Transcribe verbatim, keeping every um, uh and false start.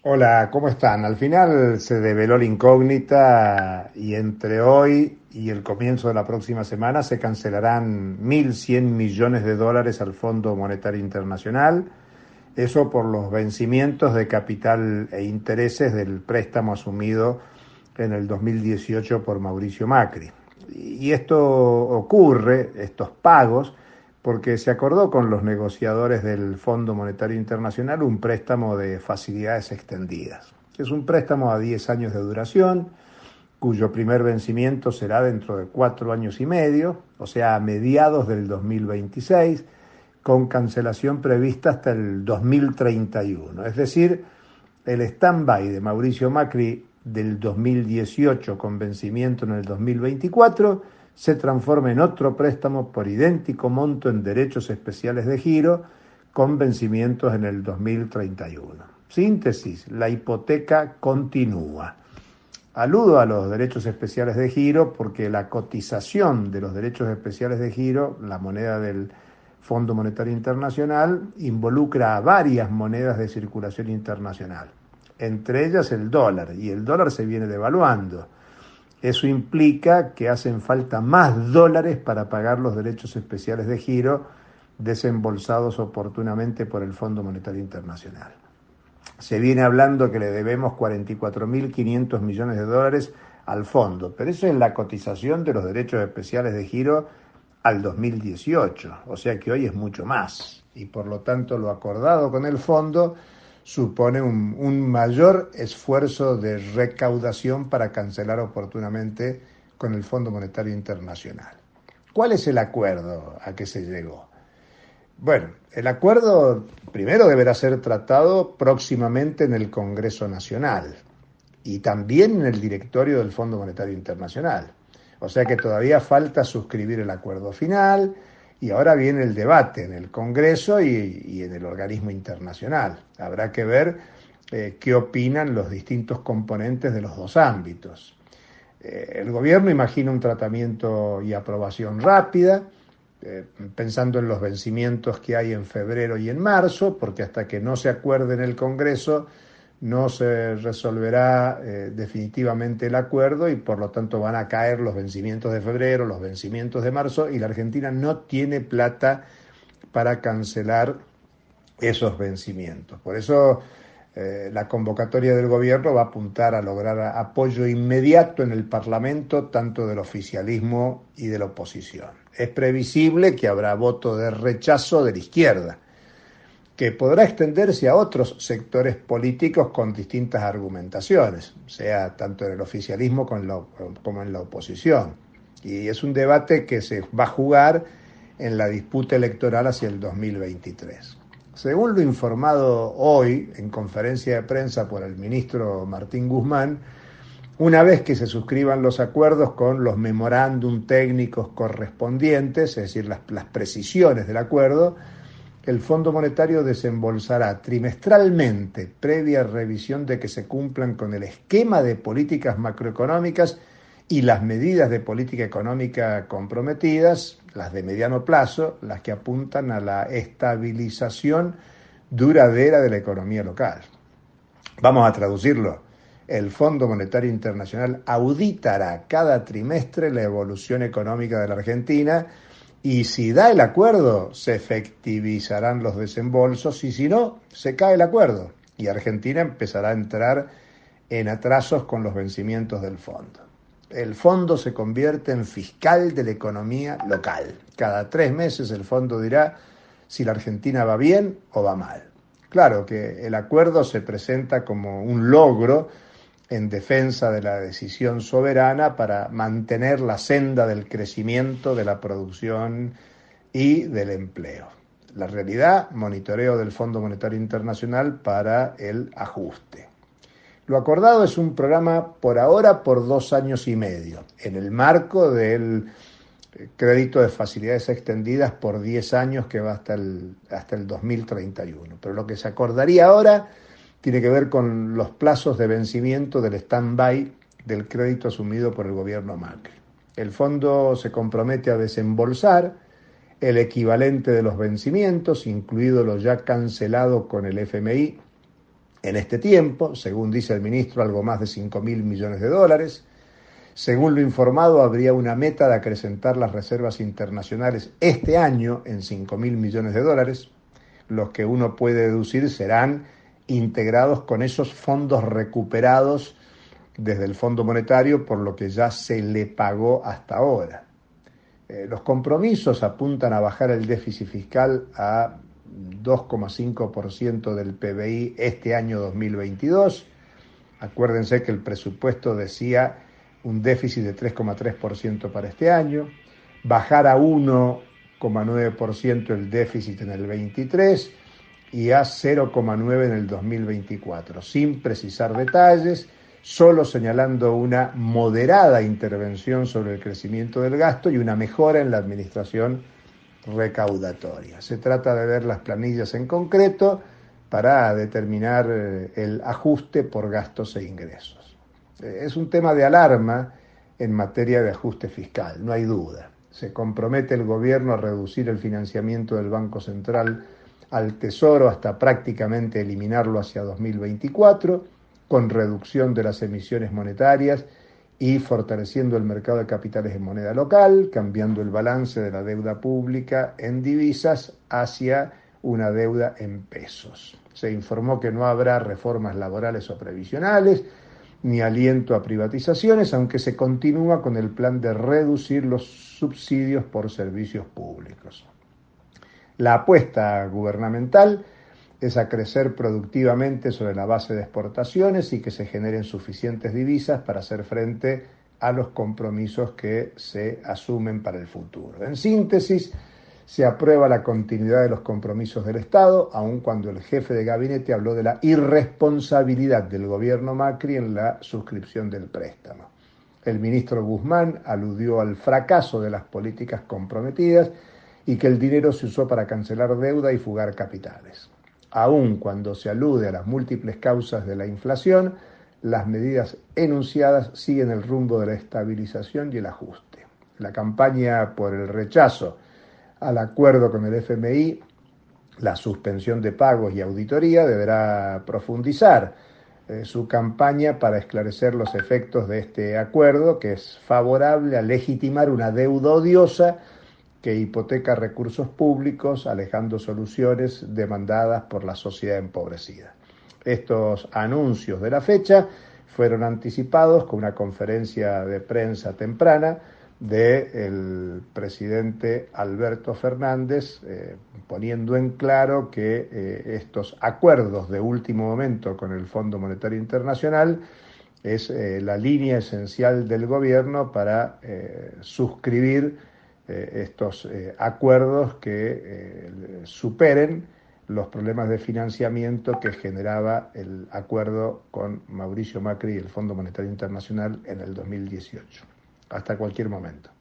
Hola, ¿cómo están? Al final se develó la incógnita y entre hoy y el comienzo de la próxima semana se cancelarán mil cien millones de dólares al Fondo Monetario Internacional, eso por los vencimientos de capital e intereses del préstamo asumido en el dos mil dieciocho por Mauricio Macri. Y esto ocurre, estos pagos, porque se acordó con los negociadores del Fondo Monetario Internacional un préstamo de facilidades extendidas. Es un préstamo a diez años de duración, cuyo primer vencimiento será dentro de cuatro años y medio, o sea, a mediados del dos mil veintiséis, con cancelación prevista hasta el dos mil treinta y uno. Es decir, el stand-by de Mauricio Macri del dos mil dieciocho con vencimiento en el dos mil veinticuatro se transforma en otro préstamo por idéntico monto en derechos especiales de giro con vencimientos en el dos mil treinta y uno. Síntesis, la hipoteca continúa. Aludo a los derechos especiales de giro porque la cotización de los derechos especiales de giro, la moneda del Fondo Monetario Internacional, involucra a varias monedas de circulación internacional, entre ellas el dólar, y el dólar se viene devaluando. Eso implica que hacen falta más dólares para pagar los derechos especiales de giro desembolsados oportunamente por el Fondo Monetario Internacional. Se viene hablando que le debemos cuarenta y cuatro mil quinientos millones de dólares al fondo, pero eso es la cotización de los derechos especiales de giro al dos mil dieciocho, o sea que hoy es mucho más, y por lo tanto lo acordado con el fondo supone un, un mayor esfuerzo de recaudación para cancelar oportunamente con el Fondo Monetario Internacional. ¿Cuál es el acuerdo a que se llegó? Bueno, el acuerdo primero deberá ser tratado próximamente en el Congreso Nacional y también en el directorio del Fondo Monetario Internacional. O sea que todavía falta suscribir el acuerdo final y ahora viene el debate en el Congreso y, y en el organismo internacional. Habrá que ver eh, qué opinan los distintos componentes de los dos ámbitos. Eh, el gobierno imagina un tratamiento y aprobación rápida, eh, pensando en los vencimientos que hay en febrero y en marzo, porque hasta que no se acuerde en el Congreso no se resolverá eh, definitivamente el acuerdo y por lo tanto van a caer los vencimientos de febrero, los vencimientos de marzo y la Argentina no tiene plata para cancelar esos vencimientos. Por eso eh, la convocatoria del gobierno va a apuntar a lograr apoyo inmediato en el Parlamento, tanto del oficialismo y de la oposición. Es previsible que habrá voto de rechazo de la izquierda, que podrá extenderse a otros sectores políticos con distintas argumentaciones, sea tanto en el oficialismo como en la oposición. Y es un debate que se va a jugar en la disputa electoral hacia el dos mil veintitrés. Según lo informado hoy en conferencia de prensa por el ministro Martín Guzmán, una vez que se suscriban los acuerdos con los memorándum técnicos correspondientes, es decir, las, las precisiones del acuerdo, el Fondo Monetario desembolsará trimestralmente, previa revisión de que se cumplan con el esquema de políticas macroeconómicas y las medidas de política económica comprometidas, las de mediano plazo, las que apuntan a la estabilización duradera de la economía local. Vamos a traducirlo. El Fondo Monetario Internacional auditará cada trimestre la evolución económica de la Argentina y si da el acuerdo, se efectivizarán los desembolsos y si no, se cae el acuerdo y Argentina empezará a entrar en atrasos con los vencimientos del fondo. El fondo se convierte en fiscal de la economía local. Cada tres meses el fondo dirá si la Argentina va bien o va mal. Claro que el acuerdo se presenta como un logro en defensa de la decisión soberana para mantener la senda del crecimiento de la producción y del empleo. La realidad, monitoreo del Fondo Monetario Internacional para el ajuste. Lo acordado es un programa por ahora por dos años y medio, en el marco del crédito de facilidades extendidas por diez años que va hasta el, hasta el dos mil treinta y uno. Pero lo que se acordaría ahora tiene que ver con los plazos de vencimiento del stand-by del crédito asumido por el gobierno Macri. El fondo se compromete a desembolsar el equivalente de los vencimientos, incluido lo ya cancelado con el F M I, en este tiempo, según dice el ministro, algo más de cinco mil millones de dólares. Según lo informado, habría una meta de acrecentar las reservas internacionales este año en cinco mil millones de dólares. Los que uno puede deducir serán integrados con esos fondos recuperados desde el Fondo Monetario por lo que ya se le pagó hasta ahora. Eh, los compromisos apuntan a bajar el déficit fiscal a dos coma cinco por ciento del P B I este año dos mil veintidós. Acuérdense que el presupuesto decía un déficit de tres coma tres por ciento para este año, bajar a uno coma nueve por ciento el déficit en el veintitrés y a cero coma nueve por ciento en el dos mil veinticuatro, sin precisar detalles, solo señalando una moderada intervención sobre el crecimiento del gasto y una mejora en la administración recaudatoria. Se trata de ver las planillas en concreto para determinar el ajuste por gastos e ingresos. Es un tema de alarma en materia de ajuste fiscal, no hay duda. Se compromete el gobierno a reducir el financiamiento del Banco Central al Tesoro hasta prácticamente eliminarlo hacia dos mil veinticuatro, con reducción de las emisiones monetarias y fortaleciendo el mercado de capitales en moneda local, cambiando el balance de la deuda pública en divisas hacia una deuda en pesos. Se informó que no habrá reformas laborales o previsionales, ni aliento a privatizaciones, aunque se continúa con el plan de reducir los subsidios por servicios públicos. La apuesta gubernamental es a crecer productivamente sobre la base de exportaciones y que se generen suficientes divisas para hacer frente a los compromisos que se asumen para el futuro. En síntesis, se aprueba la continuidad de los compromisos del Estado, aun cuando el jefe de gabinete habló de la irresponsabilidad del gobierno Macri en la suscripción del préstamo. El ministro Guzmán aludió al fracaso de las políticas comprometidas y que el dinero se usó para cancelar deuda y fugar capitales. Aun cuando se alude a las múltiples causas de la inflación, las medidas enunciadas siguen el rumbo de la estabilización y el ajuste. La campaña por el rechazo al acuerdo con el F M I, la suspensión de pagos y auditoría, deberá profundizar eh, su campaña para esclarecer los efectos de este acuerdo, que es favorable a legitimar una deuda odiosa que hipoteca recursos públicos, alejando soluciones demandadas por la sociedad empobrecida. Estos anuncios de la fecha fueron anticipados con una conferencia de prensa temprana del presidente Alberto Fernández, eh, poniendo en claro que eh, estos acuerdos de último momento con el Fondo Monetario Internacional es eh, la línea esencial del gobierno para eh, suscribir eh, estos eh, acuerdos que eh, superen los problemas de financiamiento que generaba el acuerdo con Mauricio Macri y el Fondo Monetario Internacional en el dos mil dieciocho. Hasta cualquier momento.